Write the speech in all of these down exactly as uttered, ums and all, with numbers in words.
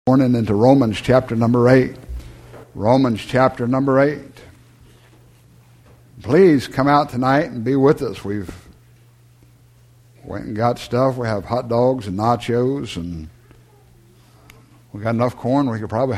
Morning into Romans chapter number eight. Romans chapter number eight. Please come out tonight and be with us. We've went and got stuff. We have hot dogs and nachos, and we got enough corn. We could probably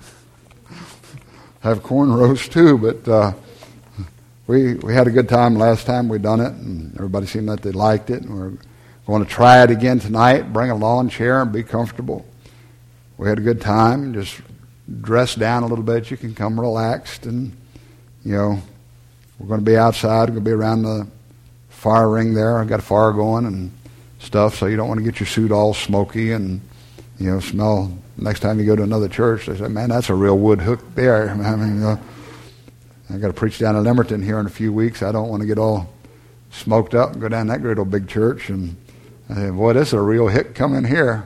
have corn roast too. But uh, we we had a good time last time we done it, and everybody seemed that they liked it. And we're going to try it again tonight. Bring a lawn chair and be comfortable. We had a good time. Just dress down a little bit. You can come relaxed, and you know we're going to be outside. We're going to be around the fire ring there. I got a fire going and stuff, so you don't want to get your suit all smoky and you know smell. Next time you go to another church, they say, "Man, that's a real wood hook there." I mean, uh, I got to preach down in Lemerton here in a few weeks. I don't want to get all smoked up and go down that great old big church. And I say, "Boy, this is a real hick coming here."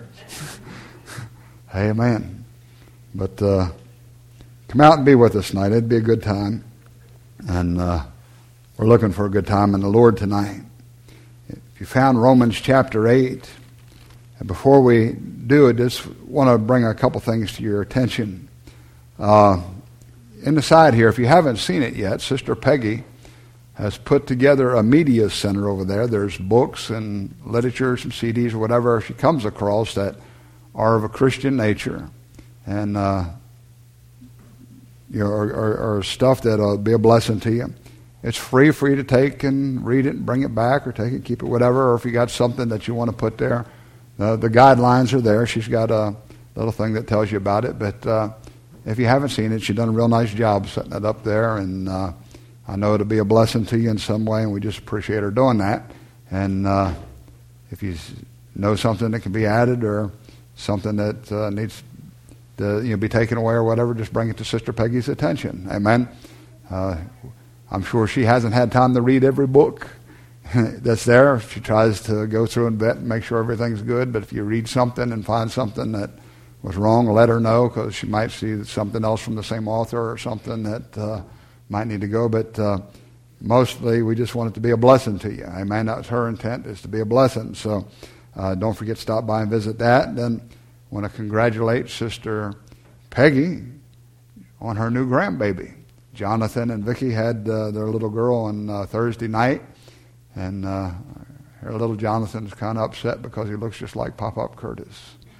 Amen. But uh, come out and be with us tonight. It'd be a good time. And uh, we're looking for a good time in the Lord tonight. If you found Romans chapter eight, and before we do it, just want to bring a couple things to your attention. Uh, in the side here, if you haven't seen it yet, Sister Peggy has put together a media center over there. There's books and literatures and C Ds or whatever she comes across that are of a Christian nature, and uh, you know, or, or, or stuff that'll be a blessing to you. It's free for you to take and read it and bring it back, or take it, keep it, whatever. Or if you got something that you want to put there, uh, the guidelines are there. She's got a little thing that tells you about it. But uh, if you haven't seen it, she's done a real nice job setting it up there, and uh, I know it'll be a blessing to you in some way, and we just appreciate her doing that. And uh, if you know something that can be added or something that uh, needs to you know, be taken away or whatever, just bring it to Sister Peggy's attention. Amen. Uh, I'm sure she hasn't had time to read every book that's there. She tries to go through and vet and make sure everything's good. But if you read something and find something that was wrong, let her know, because she might see something else from the same author or something that uh, might need to go. But uh, mostly we just want it to be a blessing to you. Amen. That's her intent, is to be a blessing. So Uh, don't forget to stop by and visit that. And then I want to congratulate Sister Peggy on her new grandbaby. Jonathan and Vicki had uh, their little girl on uh, Thursday night, and uh, her little Jonathan's kind of upset because he looks just like Pop-Up Curtis.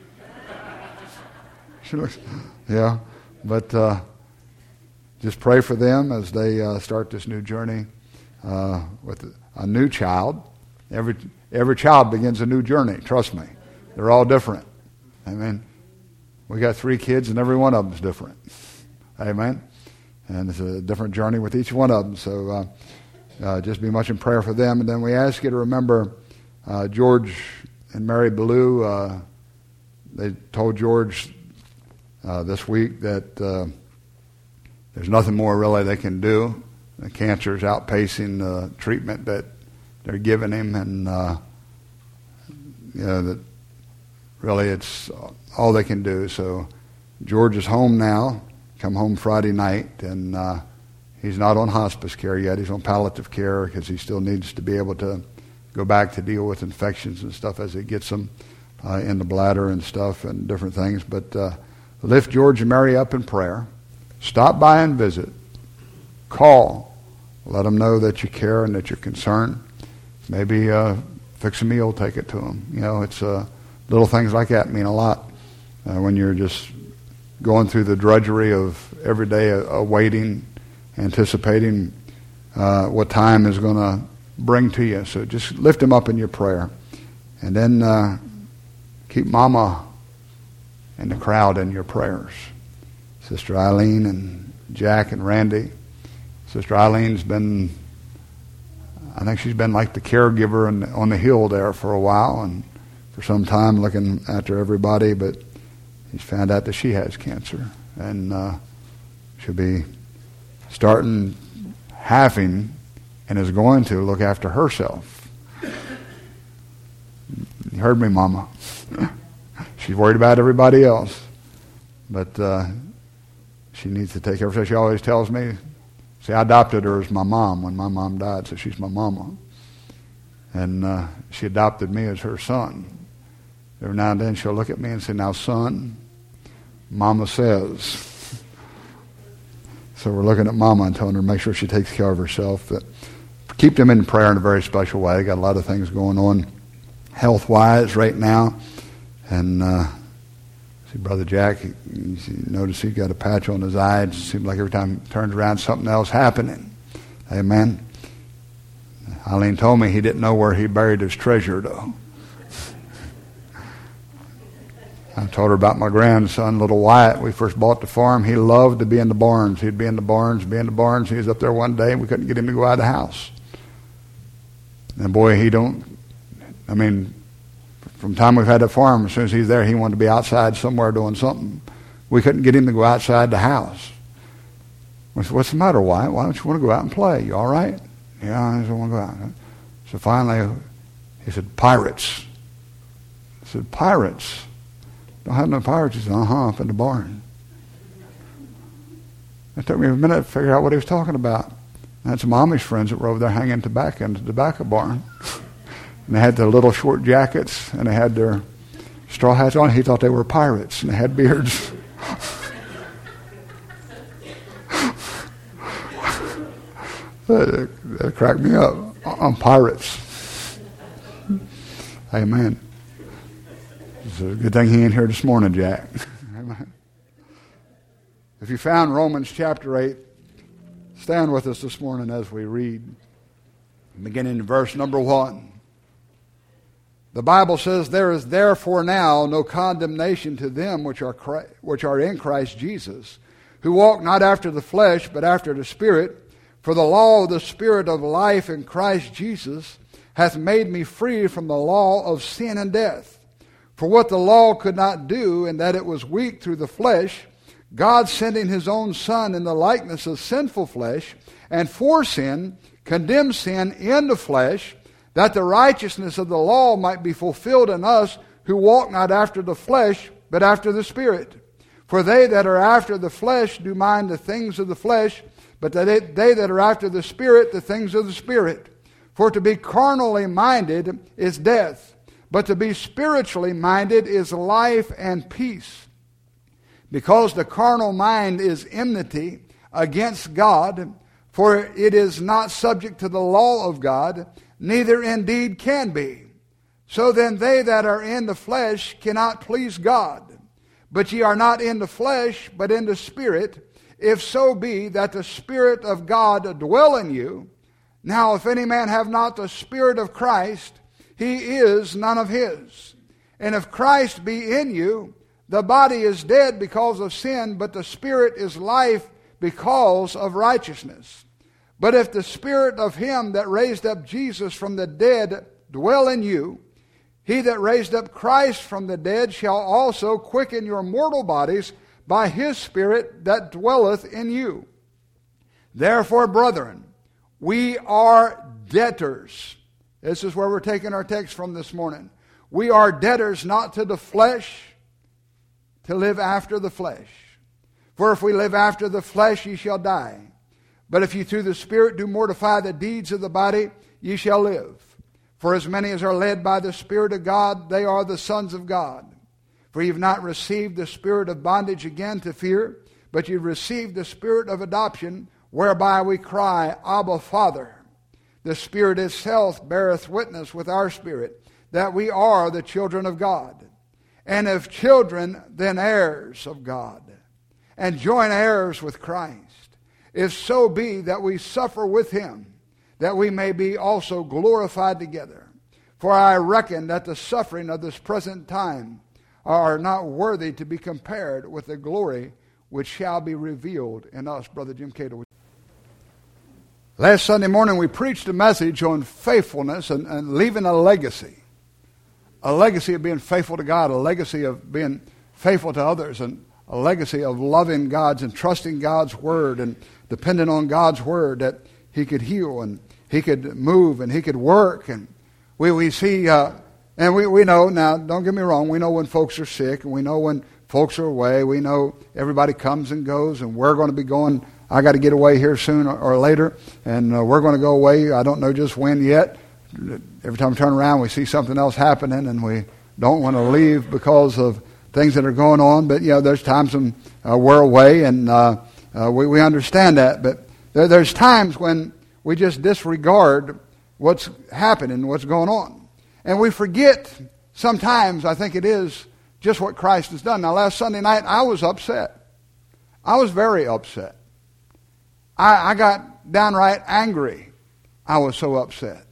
She looks, yeah, but uh, just pray for them as they uh, start this new journey uh, with a new child. Every Every child begins a new journey, trust me. They're all different. Amen. We got three kids, and every one of them is different. Amen. And it's a different journey with each one of them. So uh, uh, just be much in prayer for them. And then we ask you to remember uh, George and Mary Ballou. Uh, they told George uh, this week that uh, there's nothing more really they can do. The cancer is outpacing the treatment that they're giving him, and uh, you know that really it's all they can do. So George is home now. Come home Friday night, and uh, he's not on hospice care yet. He's on palliative care because he still needs to be able to go back to deal with infections and stuff as he gets them uh, in the bladder and stuff and different things. But uh, lift George and Mary up in prayer. Stop by and visit. Call. Let them know that you care and that you're concerned. Maybe uh, fix a meal, take it to them. You know, it's uh, little things like that mean a lot uh, when you're just going through the drudgery of every day uh, waiting, anticipating uh, what time is going to bring to you. So just lift them up in your prayer. And then uh, keep Mama and the crowd in your prayers. Sister Eileen and Jack and Randy. Sister Eileen's been... I think she's been like the caregiver in, on the hill there for a while and for some time looking after everybody, but he's found out that she has cancer, and uh, she'll be starting having and is going to look after herself. You heard me, Mama. She's worried about everybody else, but uh, she needs to take care of herself. She always tells me, see, I adopted her as my mom when my mom died, so she's my mama. And uh, she adopted me as her son. Every now and then she'll look at me and say, now, son, Mama says. So we're looking at Mama and telling her to make sure she takes care of herself. That keep them in prayer in a very special way. They got a lot of things going on health-wise right now. And uh, see Brother Jack, he, you notice he got a patch on his eye. It seems like every time he turns around, something else happening. Amen. Eileen told me he didn't know where he buried his treasure, though. I told her about my grandson, little Wyatt. We first bought the farm. He loved to be in the barns. He'd be in the barns, be in the barns. He was up there one day, and we couldn't get him to go out of the house. And boy, he don't, I mean, from the time we've had the farm, as soon as he's there, he wanted to be outside somewhere doing something. We couldn't get him to go outside the house. We said, what's the matter, Wyatt? Why don't you want to go out and play? You all right? Yeah, I just want to go out. So finally, he said, pirates. I said, pirates? Don't have no pirates. He said, uh-huh, up in the barn. It took me a minute to figure out what he was talking about. That's Mommy's friends that were over there hanging tobacco in the tobacco barn. And they had their little short jackets, and they had their straw hats on. He thought they were pirates, and they had beards. That, that cracked me up. On pirates. Amen. It's a good thing he ain't here this morning, Jack. Amen. If you found Romans chapter eight, stand with us this morning as we read, beginning in verse number one. The Bible says, there is therefore now no condemnation to them which are Christ, which are in Christ Jesus, who walk not after the flesh, but after the Spirit. For the law of the Spirit of life in Christ Jesus hath made me free from the law of sin and death. For what the law could not do, in that it was weak through the flesh, God sending his own Son in the likeness of sinful flesh, and for sin, condemned sin in the flesh, that the righteousness of the law might be fulfilled in us who walk not after the flesh, but after the Spirit. For they that are after the flesh do mind the things of the flesh, but they, they that are after the Spirit, the things of the Spirit. For to be carnally minded is death, but to be spiritually minded is life and peace. Because the carnal mind is enmity against God, for it is not subject to the law of God, neither indeed can be. So then they that are in the flesh cannot please God. But ye are not in the flesh, but in the Spirit, if so be that the Spirit of God dwell in you. Now if any man have not the Spirit of Christ, he is none of his. And if Christ be in you, the body is dead because of sin, but the Spirit is life because of righteousness. But if the Spirit of him that raised up Jesus from the dead dwell in you, he that raised up Christ from the dead shall also quicken your mortal bodies by his Spirit that dwelleth in you. Therefore, brethren, we are debtors. This is where we're taking our text from this morning. We are debtors not to the flesh, to live after the flesh. For if we live after the flesh, ye shall die. But if ye through the Spirit do mortify the deeds of the body, ye shall live. For as many as are led by the Spirit of God, they are the sons of God. For ye have not received the spirit of bondage again to fear, but ye have received the Spirit of adoption, whereby we cry, Abba, Father. The Spirit itself beareth witness with our spirit, that we are the children of God. And if children, then heirs of God, and joint heirs with Christ, if so be that we suffer with him, that we may be also glorified together. For I reckon that the suffering of this present time are not worthy to be compared with the glory which shall be revealed in us. Brother Jim Cato. Last Sunday morning we preached a message on faithfulness and, and leaving a legacy. A legacy of being faithful to God, a legacy of being faithful to others, and a legacy of loving God's and trusting God's Word and depending on God's Word that he could heal and he could move and he could work. And we, we see... Uh, And we, we know, now don't get me wrong, we know when folks are sick and we know when folks are away. We know everybody comes and goes and we're going to be going, I got to get away here soon or, or later, and uh, we're going to go away, I don't know just when yet. Every time we turn around we see something else happening and we don't want to leave because of things that are going on. But, you know, there's times when uh, we're away, and uh, uh, we, we understand that. But there, there's times when we just disregard what's happening, what's going on. And we forget sometimes, I think it is, just what Christ has done. Now, last Sunday night, I was upset. I was very upset. I, I got downright angry. I was so upset.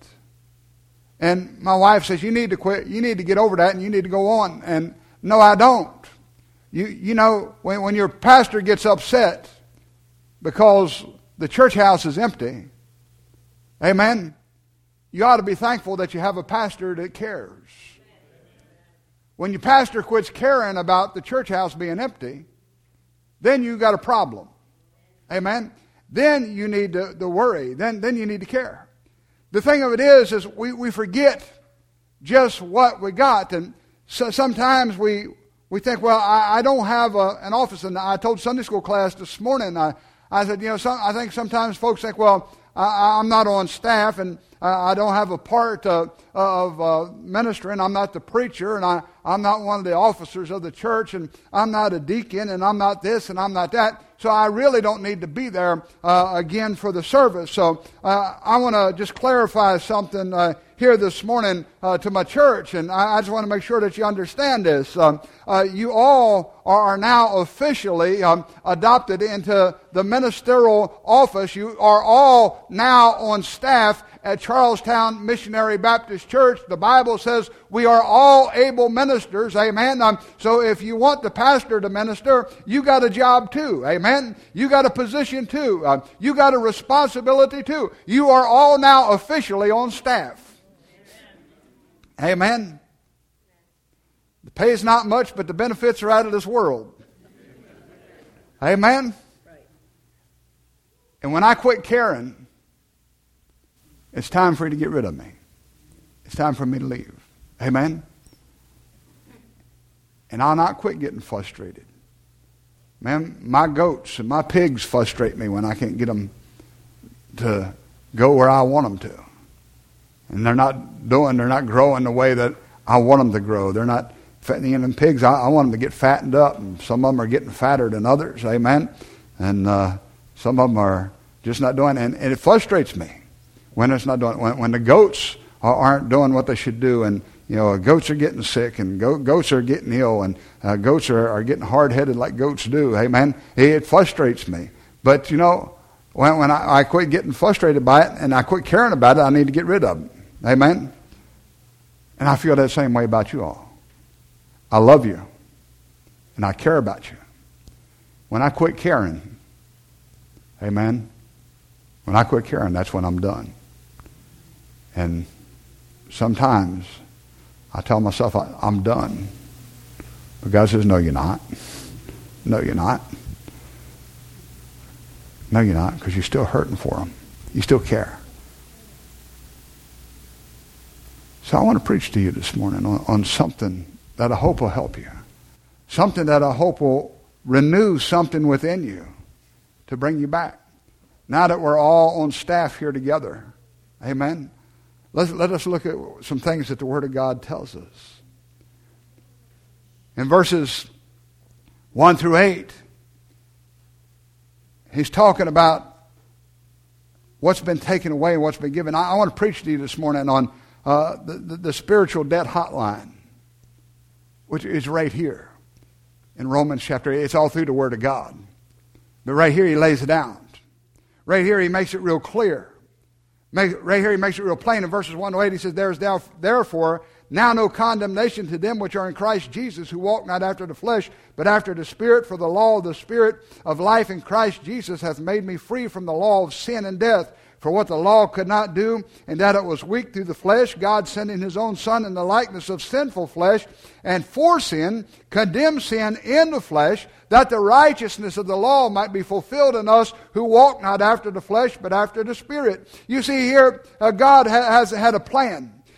And my wife says, you need to quit. You need to get over that, and you need to go on. And no, I don't. You you know, when, when your pastor gets upset because the church house is empty, amen, you ought to be thankful that you have a pastor that cares. When your pastor quits caring about the church house being empty, then you got a problem. Amen. Then you need to, to worry. Then, then you need to care. The thing of it is, is we, we forget just what we got. And so sometimes we, we think, well, I, I don't have a, an office. And I told Sunday school class this morning, I, I said, you know, some, I think sometimes folks think, well, I, I'm not on staff, and I don't have a part uh, of uh, ministering. I'm not the preacher, and I, I'm not one of the officers of the church, and I'm not a deacon, and I'm not this, and I'm not that. So I really don't need to be there uh, again for the service. So uh, I want to just clarify something uh, here this morning uh, to my church, and I, I just want to make sure that you understand this. Um, uh, you all are now officially um, adopted into the ministerial office. You are all now on staff at Charlestown Missionary Baptist Church. The Bible says we are all able ministers, amen. Um, so if you want the pastor to minister, you got a job too, amen. You got a position too. Uh, you got a responsibility too. You are all now officially on staff. Amen. Amen. The pay is not much, but the benefits are out of this world. Amen. And when I quit caring, it's time for you to get rid of me. It's time for me to leave. Amen? And I'll not quit getting frustrated. Man, my goats and my pigs frustrate me when I can't get them to go where I want them to. And they're not doing, they're not growing the way that I want them to grow. They're not fattening in them pigs. I, I want them to get fattened up. And some of them are getting fatter than others. Amen? And uh, some of them are just not doing it. And, and it frustrates me. When it's not doing, when, when the goats are, aren't doing what they should do, and you know, goats are getting sick, and go, goats are getting ill, and uh, goats are, are getting hard-headed like goats do. Amen. It frustrates me. But you know, when, when I, I quit getting frustrated by it, and I quit caring about it, I need to get rid of it. Amen. And I feel that same way about you all. I love you, and I care about you. When I quit caring, amen. When I quit caring, that's when I'm done. And sometimes I tell myself I, I'm done. But God says, no, you're not. No, you're not. No, you're not, because you're still hurting for them. You still care. So I want to preach to you this morning on, on something that I hope will help you. Something that I hope will renew something within you to bring you back. Now that we're all on staff here together, amen, let's, let us look at some things that the Word of God tells us. In verses one through eight, he's talking about what's been taken away and what's been given. I, I want to preach to you this morning on uh, the, the, the spiritual debt hotline, which is right here in Romans chapter eight. It's all through the Word of God. But right here he lays it down. Right here he makes it real clear. Right here he makes it real plain. In verses one to eight he says, there is therefore now no condemnation to them which are in Christ Jesus, who walk not after the flesh, but after the Spirit. For the law of the Spirit of life in Christ Jesus hath made me free from the law of sin and death. For what the law could not do, and that it was weak through the flesh, God sending his own Son in the likeness of sinful flesh, and for sin, condemned sin in the flesh, that the righteousness of the law might be fulfilled in us who walk not after the flesh, but after the Spirit. You see here, uh, God ha- has had a plan.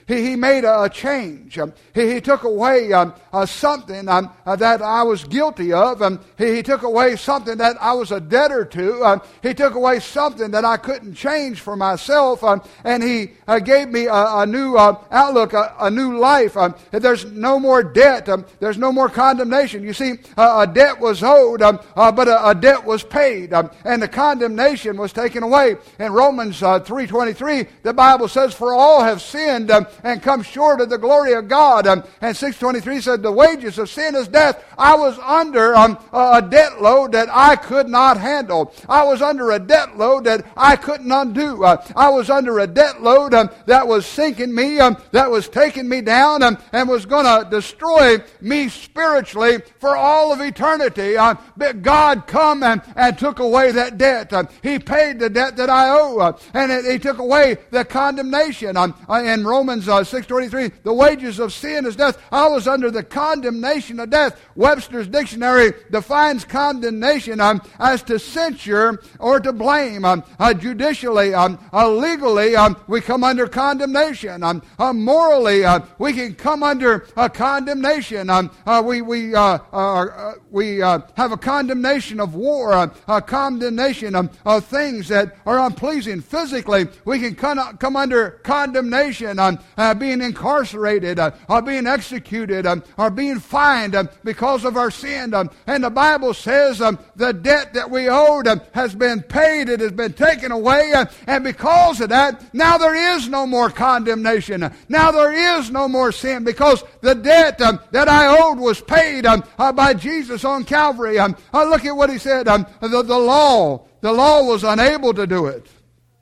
He, he made a, a change. Um, he, he took away um, uh, something um, uh, that I was guilty of. Um, he, he took away something that I was a debtor to. Um, he took away something that I couldn't change for myself. Um, and He uh, gave me a, a new uh, outlook, a, a new life. Um, there's no more debt. Um, there's no more condemnation. You see, uh, a debt was owed, um, uh, but a, a debt was paid. Um, and the condemnation was taken away. In Romans uh, three twenty-three, the Bible says, "For all have sinned um, and come short of the glory of God." Um, and six twenty-three said, "The wages of sin is death." I was under um, a debt load that I could not handle. I was under a debt load that I couldn't undo. Uh, I was under a debt load um, that was sinking me, um, that was taking me down, um, and was going to destroy me spiritually for all of eternity. Uh, but God come and, and took away that debt. Uh, he paid the debt that I owe, uh, and it, He took away the condemnation. Um, uh, in Romans uh, six twenty-three, "The wages of sin is death." I was under the condemnation of death. Webster's dictionary defines condemnation um, as to censure or to blame. Um, uh, judicially, um, uh, legally, um, we come under condemnation. Um, uh, morally, uh, we can come under uh, condemnation. Um, uh, we we uh, uh, we uh, have a condemnation of war, uh, a condemnation of, of things that are unpleasing. Physically, we can come, come under condemnation on uh, being incarcerated, uh, or being executed, um, or being fined um, because of our sin. Um, and the Bible says um, the debt that we owed um, has been paid. It has been taken away. Uh, and because of that, now there is no more condemnation. Now there is no more sin, because the debt um, that I owed was paid um, uh, by Jesus on Calvary. Um, uh, look at what He said. Um, the, the law, the law was unable to do it.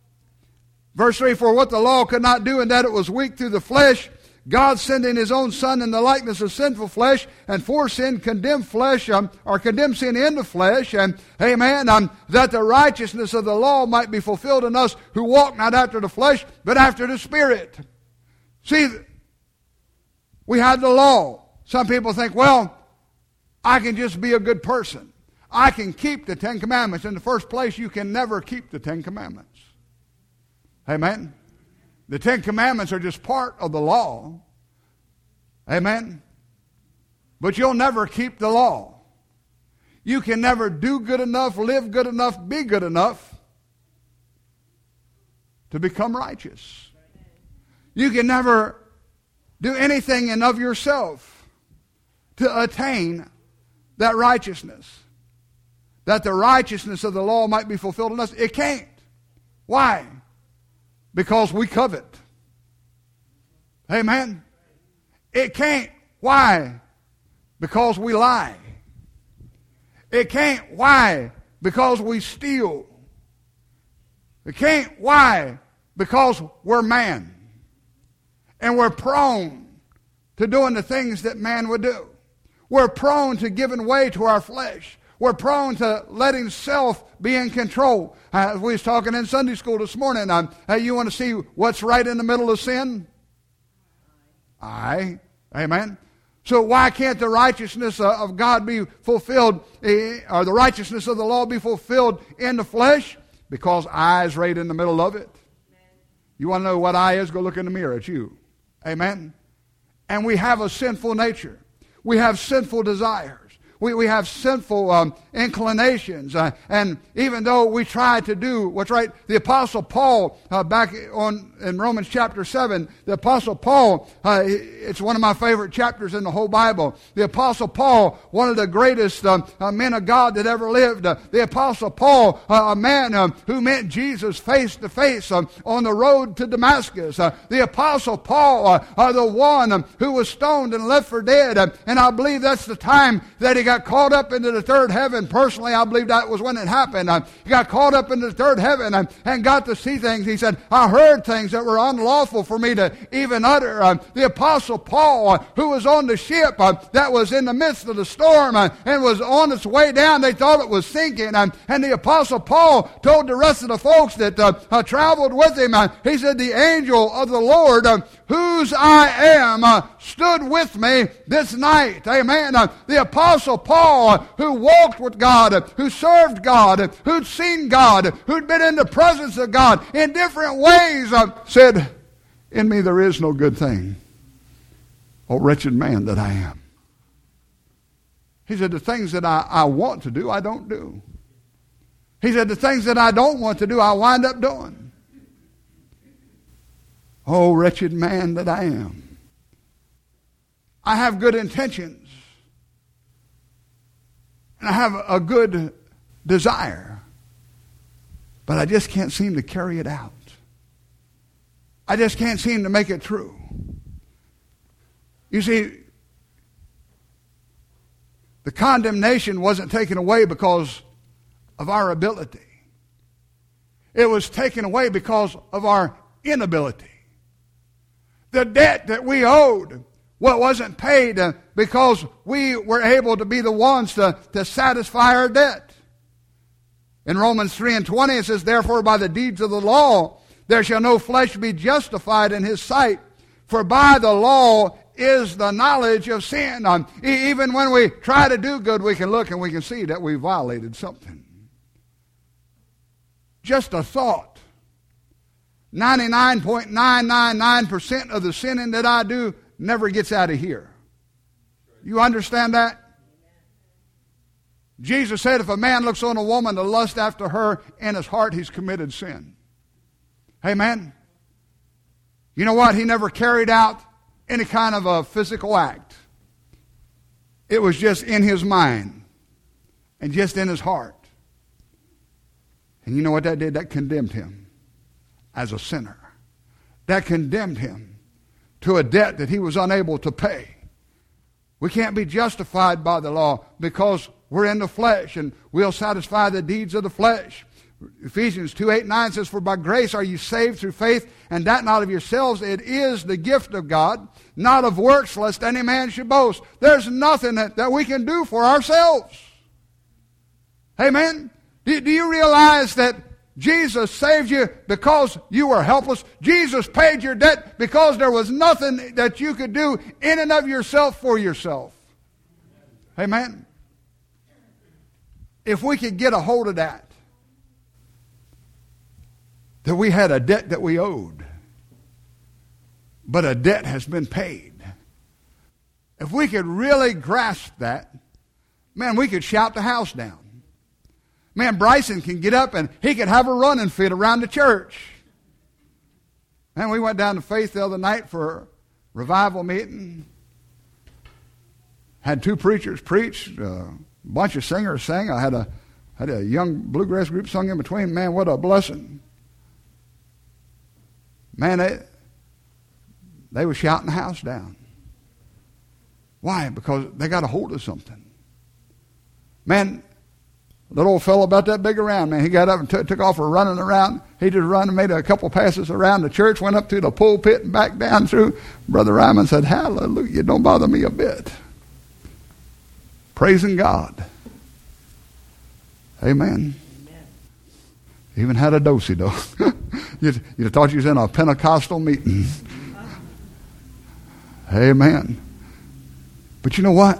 Verse three, "For what the law could not do, in that it was weak through the flesh, God sending His own Son in the likeness of sinful flesh, and for sin condemned flesh, um, or condemned sin in the flesh, and amen, um, that the righteousness of the law might be fulfilled in us who walk not after the flesh, but after the Spirit." See, we had the law. Some people think, well, I can just be a good person. I can keep the Ten Commandments. In the first place, you can never keep the Ten Commandments. Amen. The Ten Commandments are just part of the law. Amen. But you'll never keep the law. You can never do good enough, live good enough, be good enough to become righteous. You can never do anything in of yourself to attain that righteousness, that the righteousness of the law might be fulfilled in us. It can't. Why? Because we covet. Amen. It can't. Why? Because we lie. It can't. Why? Because we steal. It can't. Why? Because we're man. And we're prone to doing the things that man would do. We're prone to giving way to our flesh. We're prone to letting self be in control. Uh, we was talking in Sunday school this morning. Um, uh, you want to see what's right in the middle of sin? Aye. Amen. So why can't the righteousness of God be fulfilled, or the righteousness of the law be fulfilled in the flesh? Because I is right in the middle of it. You want to know what I is? Go look in the mirror. It's you. Amen. And we have a sinful nature. We have sinful desires. We, we have sinful um, inclinations. Uh, and even though we try to do what's right, the Apostle Paul, uh, back on in Romans chapter seven, the Apostle Paul, uh, it's one of my favorite chapters in the whole Bible. The Apostle Paul, one of the greatest um, uh, men of God that ever lived. Uh, the Apostle Paul, uh, a man um, who met Jesus face to face um, on the road to Damascus. Uh, the Apostle Paul, uh, uh, the one um, who was stoned and left for dead. Uh, and I believe that's the time that he got got caught up into the third heaven. Personally, I believe that was when it happened. Uh, he got caught up into the third heaven uh, and got to see things. He said, I heard things that were unlawful for me to even utter. Uh, the Apostle Paul, uh, who was on the ship uh, that was in the midst of the storm uh, and was on its way down, they thought it was sinking. Uh, and the Apostle Paul told the rest of the folks that uh, uh, traveled with him, uh, he said, the angel of the Lord, uh, whose I am, uh, stood with me this night. Amen. Uh, the Apostle Paul, uh, who walked with God, uh, who served God, uh, who'd seen God, uh, who'd been in the presence of God in different ways, uh, said, in me there is no good thing. O wretched man that I am. He said, the things that I, I want to do, I don't do. He said, the things that I don't want to do, I wind up doing. Oh, wretched man that I am. I have good intentions. And I have a good desire. But I just can't seem to carry it out. I just can't seem to make it true. You see, the condemnation wasn't taken away because of our ability. It was taken away because of our inability. The debt that we owed, well, wasn't paid because we were able to be the ones to, to satisfy our debt. In Romans three and twenty it says, therefore by the deeds of the law there shall no flesh be justified in his sight, for by the law is the knowledge of sin. Um, e- even when we try to do good, we can look and we can see that we violated something. Just a thought. ninety-nine point nine nine nine percent of the sinning that I do never gets out of here. You understand that? Jesus said if a man looks on a woman to lust after her, in his heart he's committed sin. Amen? You know what? He never carried out any kind of a physical act. It was just in his mind and just in his heart. And you know what that did? That condemned him as a sinner. That condemned him to a debt that he was unable to pay. We can't be justified by the law because we're in the flesh and we'll satisfy the deeds of the flesh. Ephesians two, eight, nine says, for by grace are you saved through faith, and that not of yourselves. It is the gift of God, not of works, lest any man should boast. There's nothing that, that we can do for ourselves. Amen? Do, do you realize that Jesus saved you because you were helpless? Jesus paid your debt because there was nothing that you could do in and of yourself for yourself. Amen? If we could get a hold of that, that we had a debt that we owed, but a debt has been paid. If we could really grasp that, man, we could shout the house down. Man, Bryson can get up and he could have a running fit around the church. Man, we went down to Faith the other night for a revival meeting. Had two preachers preach, a bunch of singers sang. I had a had a young bluegrass group sung in between. Man, what a blessing. Man, they, they were shouting the house down. Why? Because they got a hold of something. Man, that old fellow about that big around, man, he got up and t- took off for running around. He just run and made a couple passes around the church, went up to the pulpit and back down through. Brother Ryman said, hallelujah, don't bother me a bit. Praising God. Amen. Amen. Even had a do-si-do. You'd, you'd have thought you was in a Pentecostal meeting. Amen. But you know what?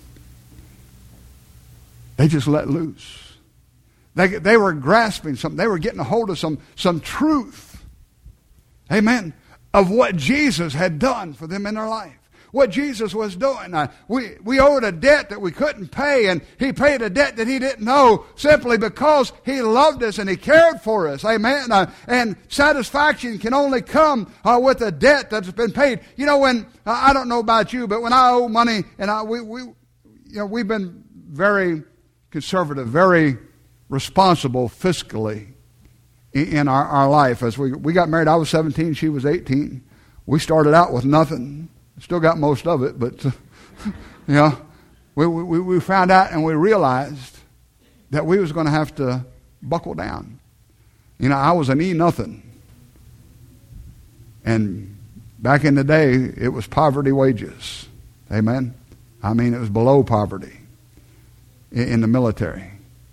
They just let loose. They, they were grasping something. They were getting a hold of some, some truth. Amen. Of what Jesus had done for them in their life. What Jesus was doing. Uh, we, we owed a debt that we couldn't pay, and he paid a debt that he didn't owe simply because he loved us and he cared for us. Amen. Uh, and satisfaction can only come uh, with a debt that's been paid. You know, when, uh, I don't know about you, but when I owe money, and I, we, we, you know, we've been very conservative, very responsible fiscally in, in our, our life. As we, we got married, I was seventeen, she was eighteen. We started out with nothing. Still got most of it, but, uh, you know, we, we, we found out and we realized that we was going to have to buckle down. You know, I was an E nothing. And back in the day, it was poverty wages. Amen? I mean, it was below poverty in, in the military.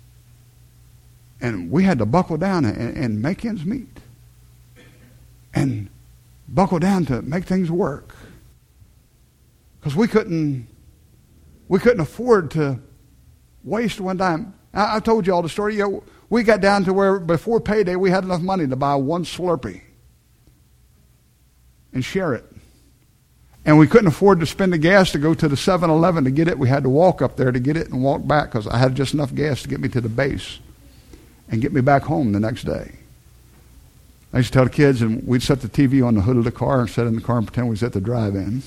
And we had to buckle down and, and make ends meet. And buckle down to make things work. Because we couldn't, we couldn't afford to waste one dime. I, I told you all the story. You know, we got down to where before payday we had enough money to buy one Slurpee. and share it. And we couldn't afford to spend the gas to go to the seven eleven to get it. We had to walk up there to get it and walk back because I had just enough gas to get me to the base and get me back home the next day. I used to tell the kids, and we'd set the T V on the hood of the car and sit in the car and pretend we was at the drive-in.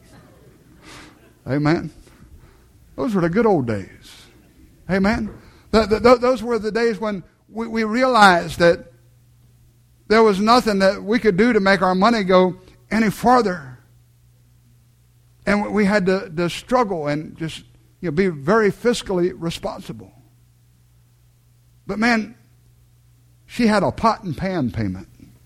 Amen. Those were the good old days. Amen. The, the, those were the days when we, we realized that there was nothing that we could do to make our money go any farther. And we had to, to struggle and just you know, be very fiscally responsible. But man, she had a pot and pan payment.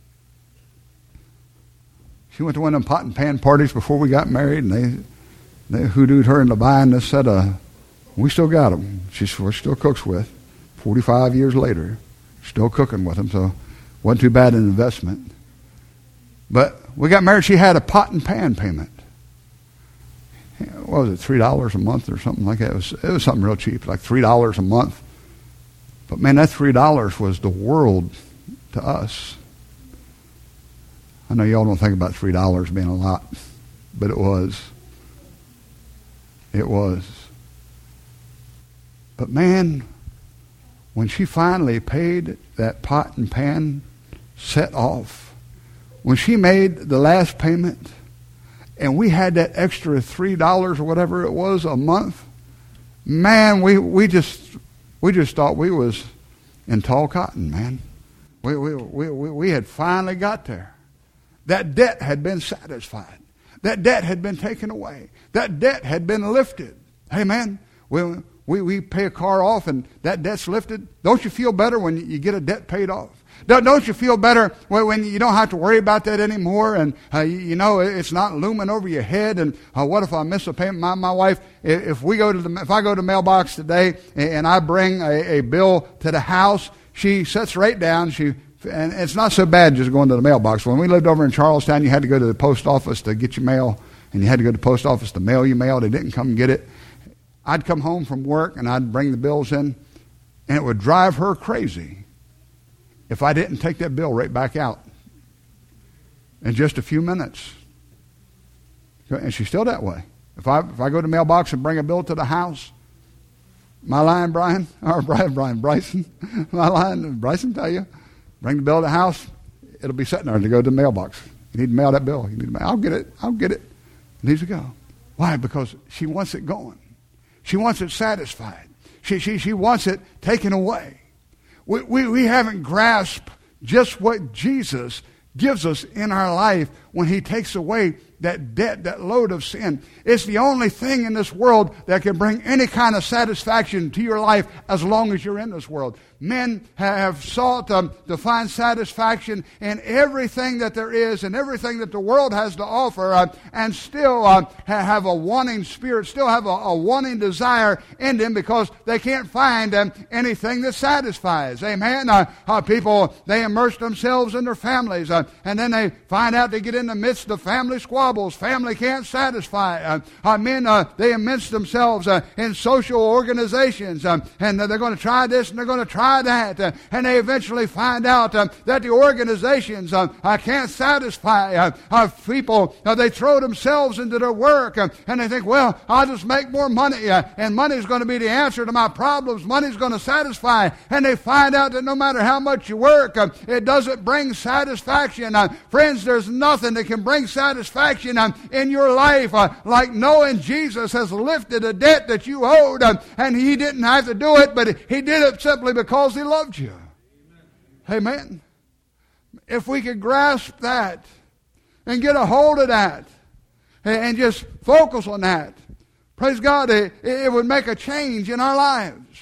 She went to one of them pot and pan parties before we got married, and they they hoodooed her into buying this set of. We still got them. She still cooks with. Forty-five years later, still cooking with them. So, wasn't too bad an investment. But we got married. She had a pot and pan payment. What was it, three dollars a month or something like that? It was, it was something real cheap, like three dollars a month. But man, that three dollars was the world to us. I know y'all don't think about three dollars being a lot, but it was. It was. But man, when she finally paid that pot and pan set off, when she made the last payment, and we had that extra three dollars or whatever it was a month, man, we, we just we just thought we was in tall cotton, man. We, we, we, we had finally got there. That debt had been satisfied. That debt had been taken away. That debt had been lifted. Amen. We, we, we pay a car off and that debt's lifted. Don't you feel better when you get a debt paid off? Don't you feel better when you don't have to worry about that anymore? And, uh, you know, it's not looming over your head. And uh, what if I miss a payment? My, my wife, if we go to the, if I go to the mailbox today and I bring a, a bill to the house, she sits right down. She, and it's not so bad just going to the mailbox. When we lived over in Charlestown, you had to go to the post office to get your mail. And you had to go to the post office to mail your mail. They didn't come and get it. I'd come home from work and I'd bring the bills in. And it would drive her crazy if I didn't take that bill right back out in just a few minutes. And she's still that way. If I if I go to the mailbox and bring a bill to the house, my line, Brian, or Brian, Brian, Bryson, my line, Bryson, tell you, bring the bill to the house, it'll be sitting there to go to the mailbox. You need to mail that bill. You need to mail. I'll get it. I'll get it. It needs to go. Why? Because she wants it going. She wants it satisfied. She she she wants it taken away. We, we, we haven't grasped just what Jesus gives us in our life when he takes away that debt, that load of sin. It's the only thing in this world that can bring any kind of satisfaction to your life as long as you're in this world. Men have sought um, to find satisfaction in everything that there is and everything that the world has to offer, uh, and still uh, have a wanting spirit, still have a, a wanting desire in them because they can't find um, anything that satisfies. Amen? Uh, uh, people, they immerse themselves in their families, uh, and then they find out they get in the midst of family squabbles. Family can't satisfy. Uh, uh, men, uh, they immerse themselves uh, in social organizations, um, and they're going to try this and they're going to try that, uh, and they eventually find out uh, that the organizations uh, uh, can't satisfy uh, uh, people. Uh, they throw themselves into their work, uh, and they think, well, I'll just make more money, uh, and money's going to be the answer to my problems. Money's going to satisfy, and they find out that no matter how much you work, uh, it doesn't bring satisfaction. Uh, friends, there's nothing that can bring satisfaction uh, in your life uh, like knowing Jesus has lifted a debt that you owed, uh, and he didn't have to do it, but he did it simply because Because he loved you. Amen. Amen. If we could grasp that and get a hold of that and just focus on that, praise God, it, it would make a change in our lives.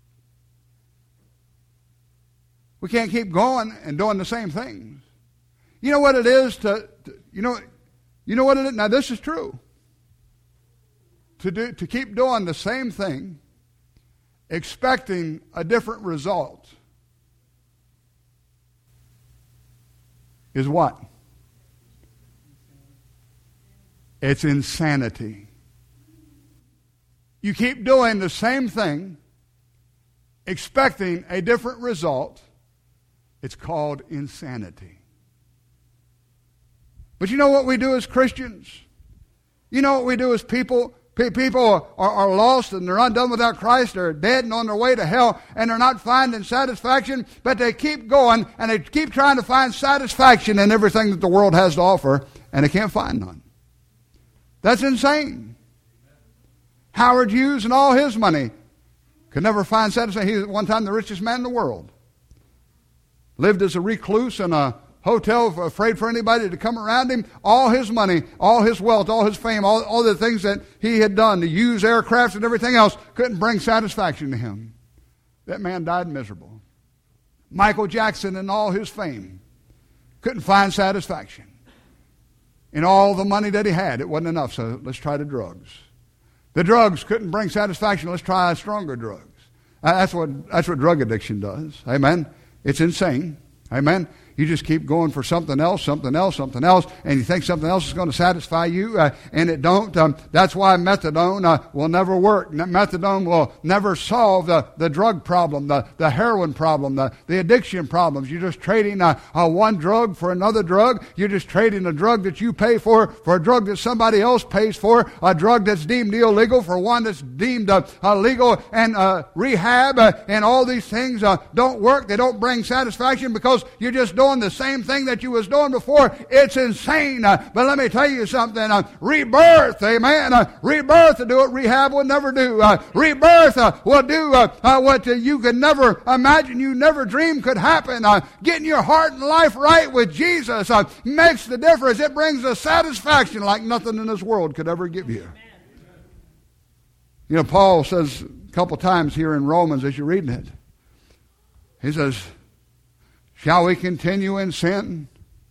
We can't keep going and doing the same things. You know what it is to, to you know, you know what it is? Now this is true. To do, to keep doing the same thing, expecting a different result, is what? It's insanity. You keep doing the same thing, expecting a different result. It's called insanity. But you know what we do as Christians? You know what we do as people? People are, are lost and they're undone without Christ. They're dead and on their way to hell, and they're not finding satisfaction, but they keep going and they keep trying to find satisfaction in everything that the world has to offer, and they can't find none. That's insane. Howard Hughes and all his money could never find satisfaction. He was at one time the richest man in the world. Lived as a recluse in a hotel, afraid for anybody to come around him. All his money, all his wealth, all his fame, all, all the things that he had done to use aircraft and everything else couldn't bring satisfaction to him. That man died miserable. Michael Jackson and all his fame couldn't find satisfaction. In all the money that he had, it wasn't enough, so let's try the drugs. The drugs couldn't bring satisfaction, let's try stronger drugs. That's what, that's what drug addiction does. Amen? It's insane. Amen? You just keep going for something else, something else, something else, and you think something else is going to satisfy you, uh, and it don't. Um, that's why methadone uh, will never work. Methadone will never solve the, the drug problem, the, the heroin problem, the, the addiction problems. You're just trading uh, uh, one drug for another drug. You're just trading a drug that you pay for for a drug that somebody else pays for, a drug that's deemed illegal for one that's deemed uh, uh, legal, and uh, rehab uh, and all these things uh, don't work. They don't bring satisfaction because you're just doing the same thing that you was doing before. It's insane. Uh, but let me tell you something. Uh, rebirth, amen. Uh, rebirth will do what rehab will never do. Uh, rebirth uh, will do uh, uh, what uh, you could never imagine, you never dreamed could happen. Uh, getting your heart and life right with Jesus uh, makes the difference. It brings a satisfaction like nothing in this world could ever give you. You know, Paul says a couple times here in Romans as you're reading it, he says, shall we continue in sin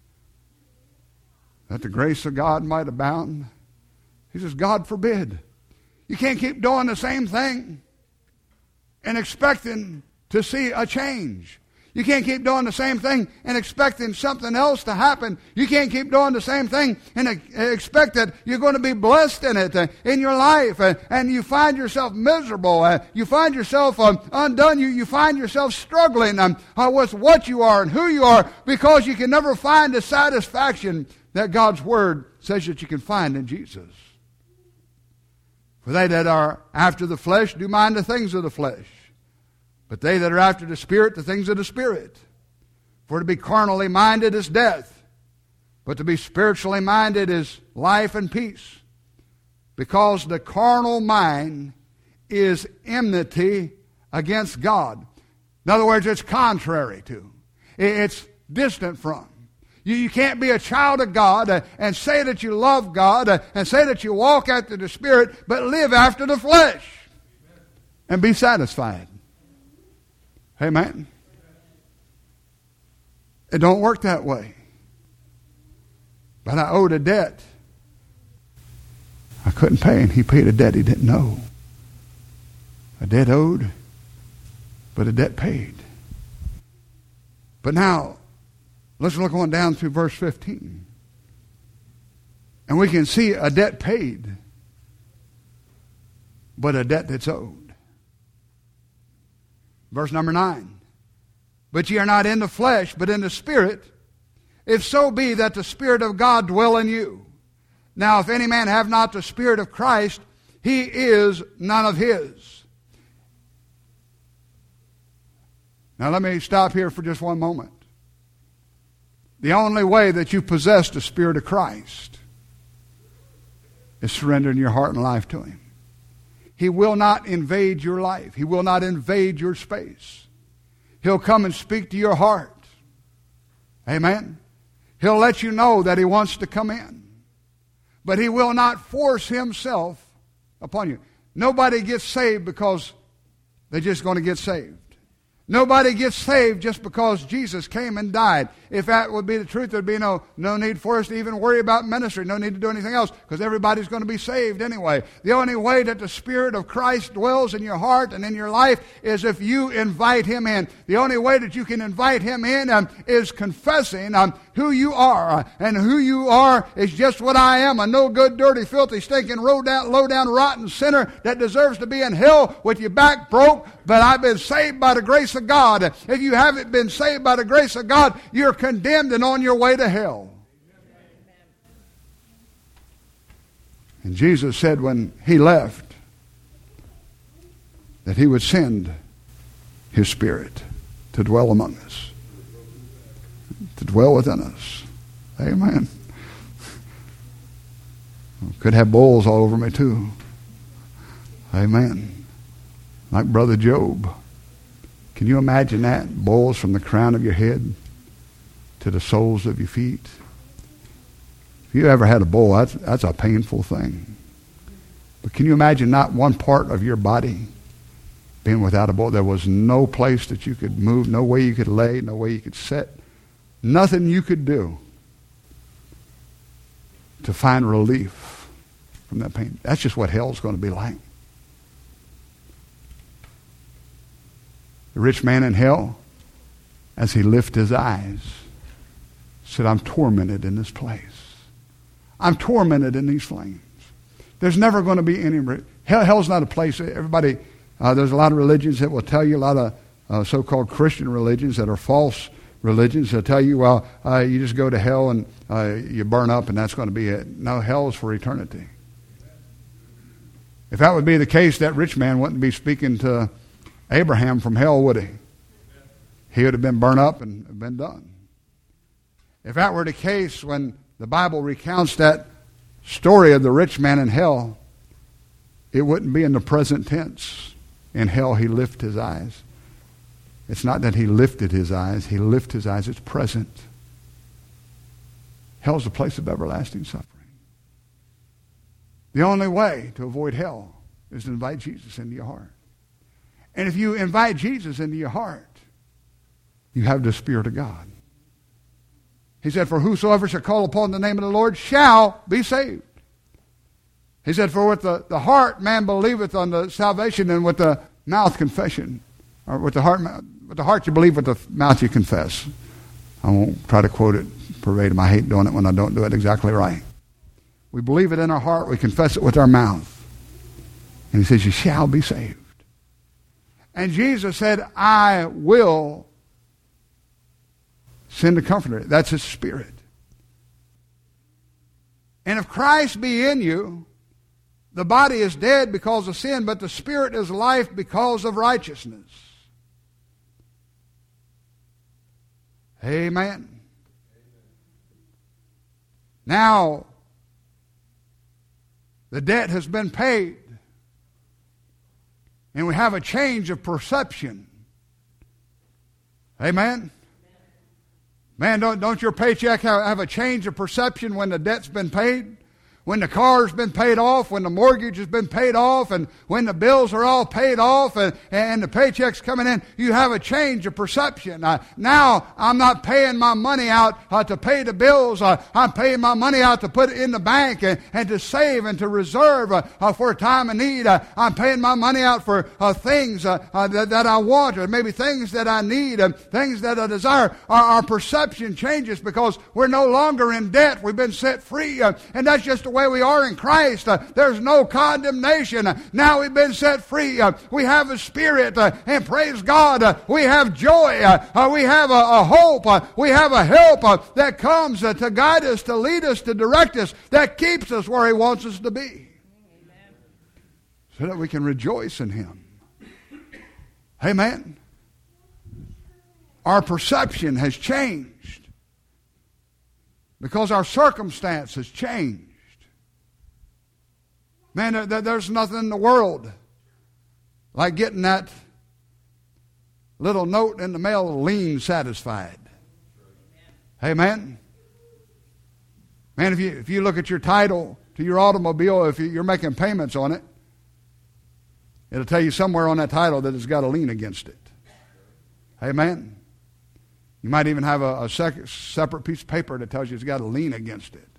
that the grace of God might abound? He says, God forbid. You can't keep doing the same thing and expecting to see a change. You can't keep doing the same thing and expecting something else to happen. You can't keep doing the same thing and expect that you're going to be blessed in it, uh, in your life, uh, and you find yourself miserable. Uh, you find yourself um, undone. You, you find yourself struggling um, uh, with what you are and who you are because you can never find the satisfaction that God's Word says that you can find in Jesus. For they that are after the flesh do mind the things of the flesh, but they that are after the Spirit, the things of the Spirit. For to be carnally minded is death, but to be spiritually minded is life and peace. Because the carnal mind is enmity against God. In other words, it's contrary to. It's distant from. You, you can't be a child of God uh, and say that you love God uh, and say that you walk after the Spirit, but live after the flesh and be satisfied. Amen. It don't work that way. But I owed a debt. I couldn't pay, and he paid a debt he didn't know. A debt owed, but a debt paid. But now, let's look on down through verse fifteen. And we can see a debt paid, but a debt that's owed. Verse number nine. But ye are not in the flesh, but in the Spirit, if so be that the Spirit of God dwell in you. Now, if any man have not the Spirit of Christ, he is none of his. Now, let me stop here for just one moment. The only way that you possess the Spirit of Christ is surrendering your heart and life to Him. He will not invade your life. He will not invade your space. He'll come and speak to your heart. Amen. He'll let you know that He wants to come in. But He will not force Himself upon you. Nobody gets saved because they're just going to get saved. Nobody gets saved just because Jesus came and died. If that would be the truth, there'd be no, no need for us to even worry about ministry. No need to do anything else because everybody's going to be saved anyway. The only way that the Spirit of Christ dwells in your heart and in your life is if you invite Him in. The only way that you can invite Him in um, is confessing um, who you are. And who you are is just what I am, a no good, dirty, filthy, stinking, low down, low down, rotten sinner that deserves to be in hell with your back broke. But I've been saved by the grace of God. If you haven't been saved by the grace of God, you're condemned and on your way to hell. And Jesus said when he left that he would send his Spirit to dwell among us, to dwell within us. Amen. Could have bulls all over me too. Amen. Like Brother Job. Can you imagine that? Bulls from the crown of your head to the soles of your feet. If you ever had a bull, that's, that's a painful thing. But can you imagine not one part of your body being without a bull? There was no place that you could move, no way you could lay, no way you could sit, nothing you could do to find relief from that pain. That's just what hell's going to be like. The rich man in hell, as he lifted his eyes, said, I'm tormented in this place. I'm tormented in these flames. There's never going to be any... Hell, hell's not a place... Everybody... Uh, there's a lot of religions that will tell you, a lot of uh, so-called Christian religions that are false religions. They'll tell you, well, uh, you just go to hell and uh, you burn up and that's going to be it. No, hell is for eternity. If that would be the case, that rich man wouldn't be speaking to Abraham from hell, would he? He would have been burned up and been done. If that were the case, when the Bible recounts that story of the rich man in hell, it wouldn't be in the present tense. In hell, he lifted his eyes. It's not that he lifted his eyes. He lifted his eyes. It's present. Hell's a place of everlasting suffering. The only way to avoid hell is to invite Jesus into your heart. And if you invite Jesus into your heart, you have the Spirit of God. He said, for whosoever shall call upon the name of the Lord shall be saved. He said, for with the, the heart man believeth unto salvation, and with the mouth confession. Or with the heart with the heart you believe, with the mouth you confess. I won't try to quote it verbatim. I hate doing it when I don't do it exactly right. We believe it in our heart, we confess it with our mouth. And he says, you shall be saved. And Jesus said, I will send a comforter. That's his Spirit. And if Christ be in you, the body is dead because of sin, but the Spirit is life because of righteousness. Amen. Now, the debt has been paid, and we have a change of perception. Amen. Man, don't, don't your paycheck have, have a change of perception when the debt's been paid? When the car's been paid off, when the mortgage has been paid off, and when the bills are all paid off, and, and the paycheck's coming in, you have a change of perception. Uh, now, I'm not paying my money out uh, to pay the bills. Uh, I'm paying my money out to put it in the bank and, and to save and to reserve uh, uh, for a time of need. Uh, I'm paying my money out for uh, things uh, uh, that, that I want, or maybe things that I need, uh, things that I desire. Our, our perception changes because we're no longer in debt. We've been set free, uh, and that's just the way we are in Christ. Uh, there's no condemnation. Uh, now we've been set free. Uh, we have a Spirit, uh, and praise God, uh, we have joy. Uh, uh, we have a, a hope. Uh, we have a help uh, that comes uh, to guide us, to lead us, to direct us, that keeps us where he wants us to be. Amen. So that we can rejoice in him. Amen. Our perception has changed because our circumstance has changed. Man, there, there's nothing in the world like getting that little note in the mail, lien satisfied. Amen. Man, if you if you look at your title to your automobile, if you're making payments on it, it'll tell you somewhere on that title that it's got a lien against it. Amen. You might even have a, a sec- separate piece of paper that tells you it's got a lien against it.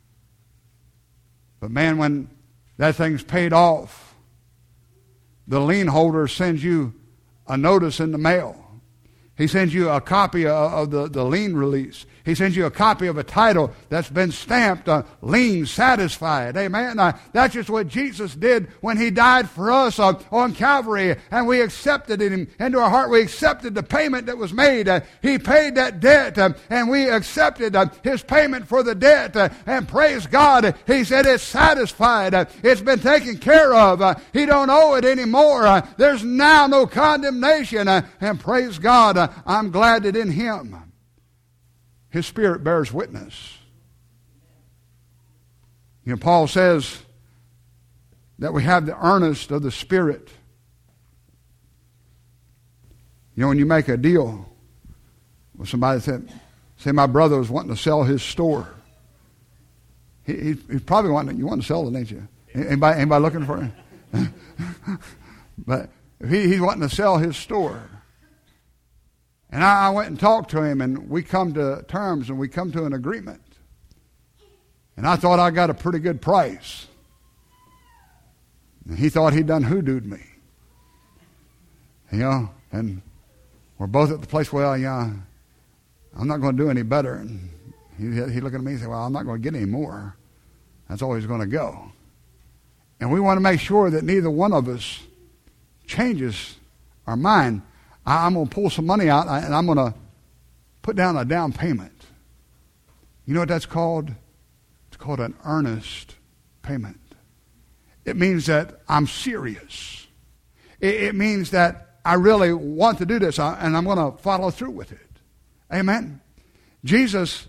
But man, when that thing's paid off, the lien holder sends you a notice in the mail. He sends you a copy of, of the, the lien release. He sends you a copy of a title that's been stamped, uh, lien satisfied. Amen. Uh, that's just what Jesus did when he died for us uh, on Calvary, and we accepted him into our heart. We accepted the payment that was made. Uh, he paid that debt, uh, and we accepted uh, his payment for the debt. Uh, and praise God, he said it's satisfied. Uh, it's been taken care of. Uh, he don't owe it anymore. Uh, there's now no condemnation. Uh, and praise God, uh, I'm glad that in him, his Spirit bears witness. You know, Paul says that we have the earnest of the Spirit. You know, when you make a deal with somebody, said, say my brother was wanting to sell his store. He, he, he's probably wanting, you want to sell it, ain't you? Anybody, anybody looking for it? But if he, he's wanting to sell his store. And I, I went and talked to him, and we come to terms, and we come to an agreement. And I thought I got a pretty good price. And he thought he'd done hoodooed me. You know, and we're both at the place, well, yeah, I'm not going to do any better. And he, he looked at me and said, well, I'm not going to get any more. That's all he's going to go. And we want to make sure that neither one of us changes our mind. I'm going to pull some money out, and I'm going to put down a down payment. You know what that's called? It's called an earnest payment. It means that I'm serious. It, it means that I really want to do this, and I'm going to follow through with it. Amen? Jesus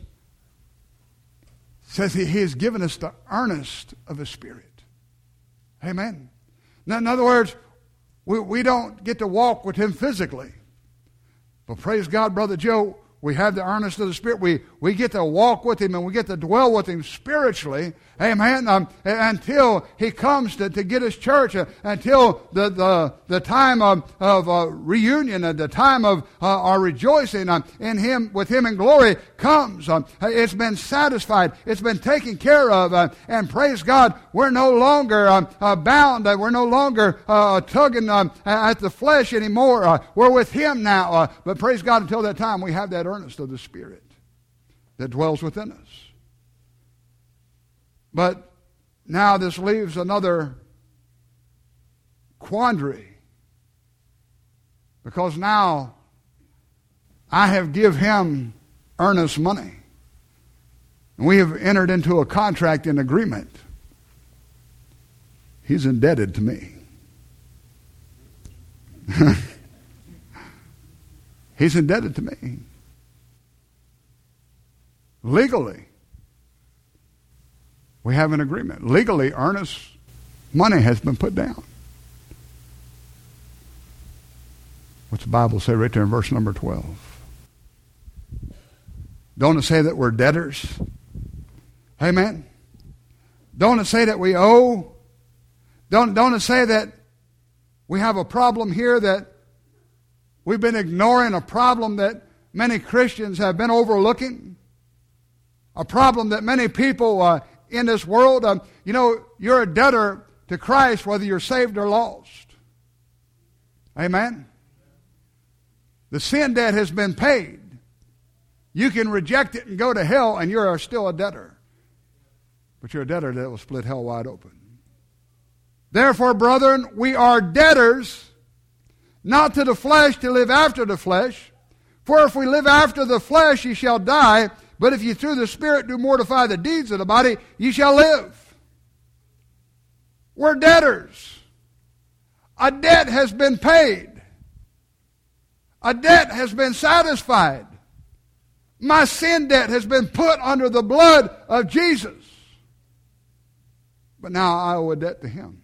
says he, he has given us the earnest of his Spirit. Amen? Now, in other words, We, we don't get to walk with him physically. But praise God, Brother Joe, we have the earnest of the Spirit. We, we get to walk with him, and we get to dwell with him spiritually. Amen. Um, until he comes to, to get his church, uh, until the, the, the time of, of uh, reunion, and the time of uh, our rejoicing uh, in him, with him in glory comes. Um, it's been satisfied. It's been taken care of. Uh, and praise God, we're no longer uh, uh, bound. Uh, we're no longer uh, tugging uh, at the flesh anymore. Uh, we're with him now. Uh, but praise God, until that time, we have that earnest of the Spirit that dwells within us. But now this leaves another quandary, because now I have give him earnest money, and we have entered into a contract and agreement. He's indebted to me. He's indebted to me. Legally, we have an agreement. Legally, earnest money has been put down. What's the Bible say right there in verse number twelve? Don't it say that we're debtors? Amen? Don't it say that we owe? Don't, don't it say that we have a problem here, that we've been ignoring a problem that many Christians have been overlooking? A problem that many people uh, in this world, um, you know, you're a debtor to Christ whether you're saved or lost. Amen? The sin debt has been paid. You can reject it and go to hell, and you're still a debtor. But you're a debtor that will split hell wide open. Therefore, brethren, we are debtors, not to the flesh, to live after the flesh. For if we live after the flesh, ye shall die. But if you through the Spirit do mortify the deeds of the body, ye shall live. We're debtors. A debt has been paid. A debt has been satisfied. My sin debt has been put under the blood of Jesus. But now I owe a debt to him.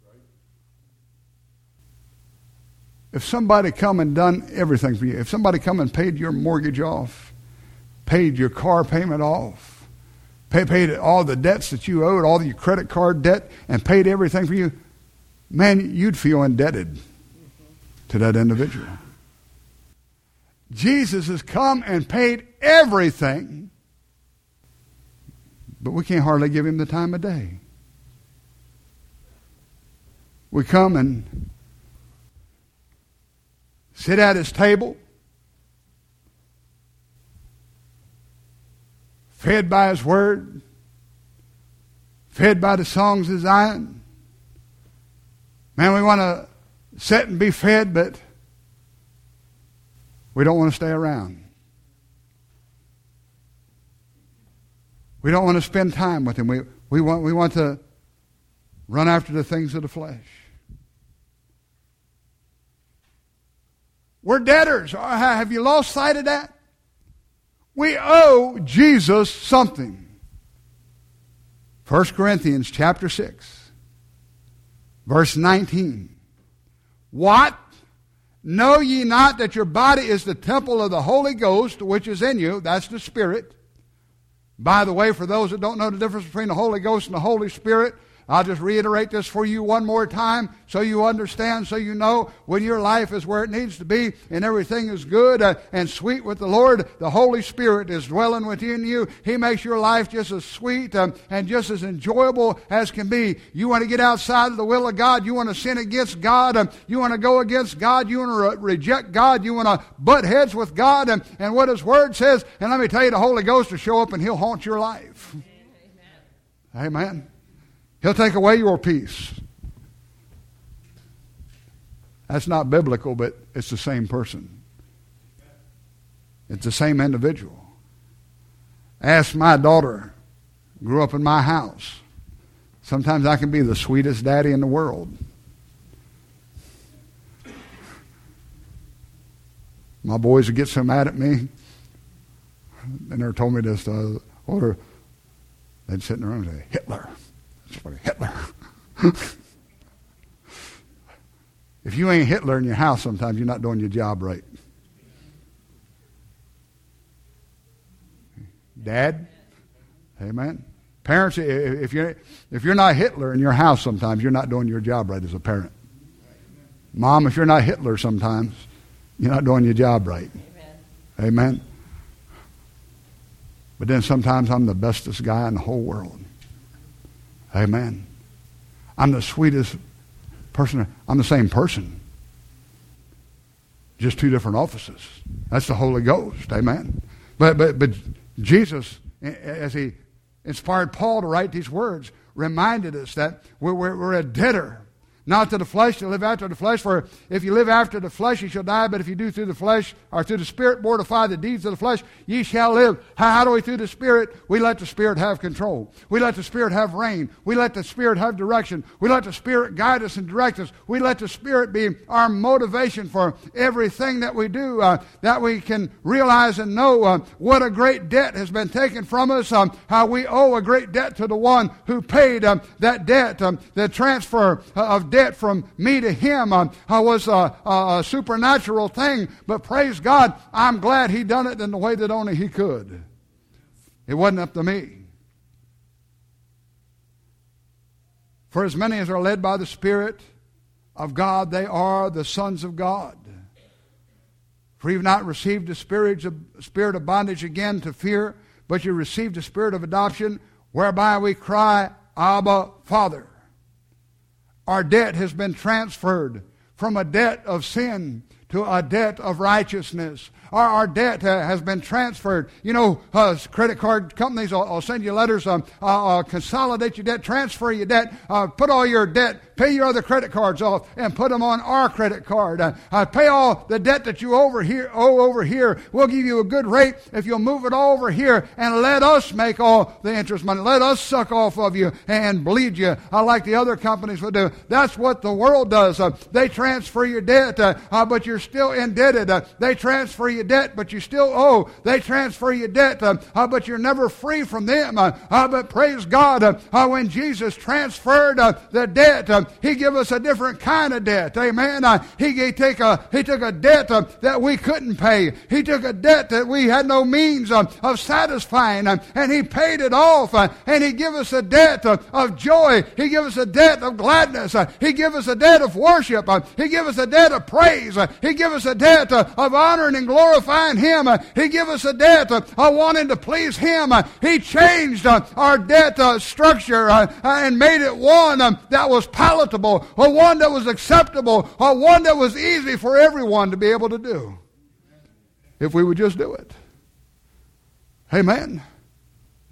If somebody come and done everything for you, if somebody come and paid your mortgage off, paid your car payment off, pay, paid all the debts that you owed, all your credit card debt, and paid everything for you, man, you'd feel indebted to that individual. Jesus has come and paid everything, but we can't hardly give him the time of day. We come and sit at his table, fed by His Word, fed by the songs of Zion. Man, we want to sit and be fed, but we don't want to stay around. We don't want to spend time with Him. We, we, want, we want to run after the things of the flesh. We're debtors. Have you lost sight of that? We owe Jesus something. First Corinthians chapter six, verse nineteen. What? Know ye not that your body is the temple of the Holy Ghost, which is in you? That's the Spirit. By the way, for those that don't know the difference between the Holy Ghost and the Holy Spirit, I'll just reiterate this for you one more time so you understand, so you know when your life is where it needs to be and everything is good uh, and sweet with the Lord, the Holy Spirit is dwelling within you. He makes your life just as sweet um, and just as enjoyable as can be. You want to get outside of the will of God. You want to sin against God. Um, you want to go against God. You want to re- reject God. You want to butt heads with God and, and what His Word says. And let me tell you, the Holy Ghost will show up and He'll haunt your life. Amen. Amen. He'll take away your peace. That's not biblical, but it's the same person. It's the same individual. Ask my daughter, grew up in my house. Sometimes I can be the sweetest daddy in the world. My boys would get so mad at me. They never told me this. Uh, or they'd sit in the room and say, Hitler. Hitler. If you ain't Hitler in your house, sometimes you're not doing your job right. Dad? Amen. Parents, if you're, if you're not Hitler in your house sometimes, you're not doing your job right as a parent. Mom, if you're not Hitler sometimes, you're not doing your job right. Amen. Amen. But then sometimes I'm the bestest guy in the whole world. Amen. I'm the sweetest person. I'm the same person. Just two different offices. That's the Holy Ghost. Amen. But but but Jesus, as He inspired Paul to write these words, reminded us that we're, we're, we're a debtor. Not to the flesh, to live after the flesh. For if you live after the flesh, you shall die. But if you do through the flesh, or through the Spirit, mortify the deeds of the flesh, ye shall live. How, how do we through the Spirit? We let the Spirit have control. We let the Spirit have reign. We let the Spirit have direction. We let the Spirit guide us and direct us. We let the Spirit be our motivation for everything that we do, uh, that we can realize and know uh, what a great debt has been taken from us, um, how we owe a great debt to the one who paid um, that debt, um, the transfer of debt from me to him uh, was a, a, a supernatural thing, but praise God, I'm glad He done it in the way that only He could. It wasn't up to me. For as many as are led by the Spirit of God, they are the sons of God. For you've not received the spirit of, spirit of bondage again to fear, but you received the Spirit of adoption, whereby we cry, Abba, Father. Our debt has been transferred from a debt of sin to a debt of righteousness. Our, our debt uh, has been transferred. You know, uh, credit card companies will, will send you letters, um, uh, uh, consolidate your debt, transfer your debt, uh, put all your debt, pay your other credit cards off, and put them on our credit card. Uh, uh, pay all the debt that you over here, owe over here. We'll give you a good rate if you'll move it all over here and let us make all the interest money. Let us suck off of you and bleed you uh, like the other companies would do. That's what the world does. Uh, they transfer your debt, uh, uh, but you're still indebted. Uh, they transfer your debt, but you still owe. They transfer your debt, uh, uh, but you're never free from them. Uh, uh, but praise God, uh, uh, when Jesus transferred uh, the debt, uh, He gave us a different kind of debt. Amen. Uh, he, he, take a, he took a debt uh, that we couldn't pay. He took a debt that we had no means uh, of satisfying, uh, and He paid it off. Uh, and He gave us a debt uh, of joy. He gave us a debt of gladness. Uh, he gave us a debt of worship. Uh, he gave us a debt of praise. Uh, he gave us a debt uh, of honoring and glorifying Him. Uh, he gave us a debt uh, of wanting to please Him. Uh, he changed uh, our debt uh, structure uh, uh, and made it one um, that was palatable, or one that was acceptable, or one that was easy for everyone to be able to do. If we would just do it. Amen.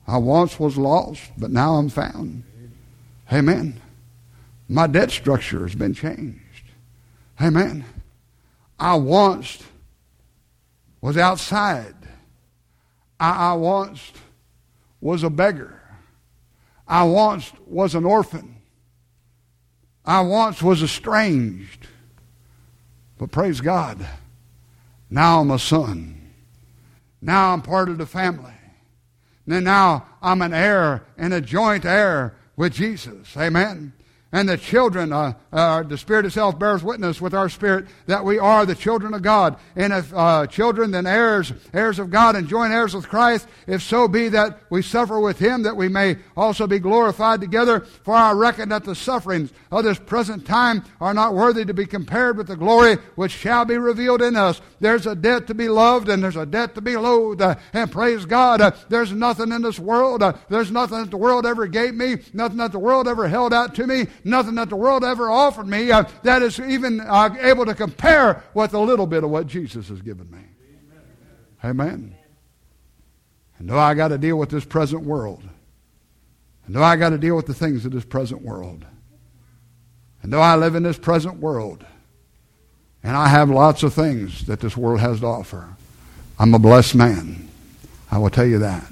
I once was lost, but now I'm found. Amen. My debt structure has been changed. Amen. I once was outside. I, I once was a beggar. I once was an orphan. I once was estranged. But praise God, now I'm a son. Now I'm part of the family. And now I'm an heir and a joint heir with Jesus. Amen. And the children, uh, uh, the Spirit itself bears witness with our spirit that we are the children of God. And if uh, children, then heirs, heirs of God and joint heirs with Christ, if so be that we suffer with Him, that we may also be glorified together. For I reckon that the sufferings of this present time are not worthy to be compared with the glory which shall be revealed in us. There's a debt to be loved and there's a debt to be loathed. Uh, and praise God, uh, there's nothing in this world. Uh, there's nothing that the world ever gave me, nothing that the world ever held out to me, nothing that the world ever offered me uh, that is even uh, able to compare with a little bit of what Jesus has given me. Amen. Amen. And though I got to deal with this present world, and though I got to deal with the things of this present world, and though I live in this present world, and I have lots of things that this world has to offer, I'm a blessed man. I will tell you that.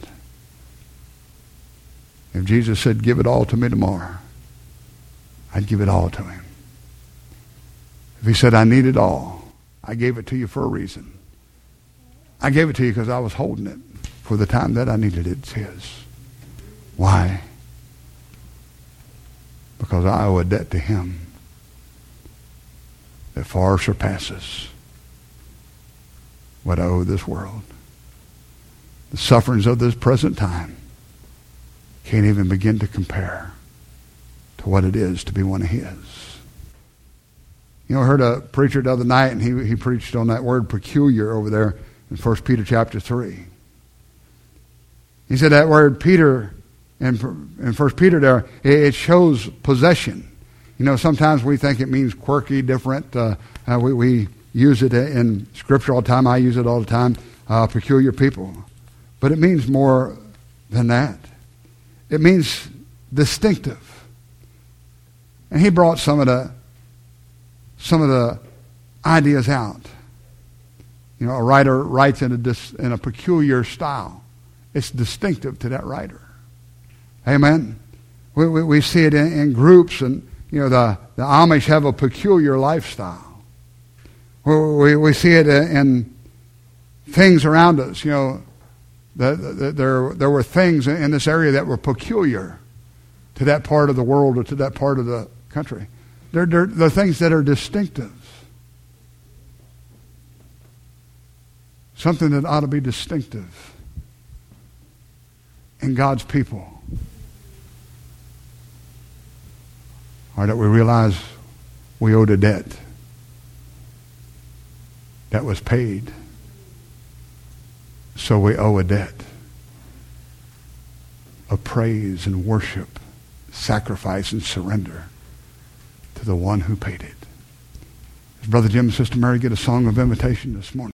If Jesus said, give it all to me tomorrow, I'd give it all to Him. If He said, I need it all, I gave it to you for a reason. I gave it to you because I was holding it for the time that I needed it. It's His. Why? Because I owe a debt to Him that far surpasses what I owe this world. The sufferings of this present time can't even begin to compare to what it is to be one of His. You know, I heard a preacher the other night, and he, he preached on that word peculiar over there in First Peter chapter three. He said that word Peter in, in First Peter there, it shows possession. You know, sometimes we think it means quirky, different. Uh, uh, we, we use it in Scripture all the time. I use it all the time. Uh, peculiar people. But it means more than that. It means distinctive. And he brought some of the some of the ideas out. You know, a writer writes in a dis, in a peculiar style. It's distinctive to that writer. Amen. We we, we see it in, in groups, and you know the, the Amish have a peculiar lifestyle. We we, we see it in things around us. You know, the, the, there there were things in this area that were peculiar to that part of the world or to that part of the country. They're, they're, they're things that are distinctive. Something that ought to be distinctive in God's people. Or that we realize we owed a debt that was paid. So we owe a debt of praise and worship, sacrifice and surrender to the one who paid it. Does Brother Jim and Sister Mary get a song of invitation this morning?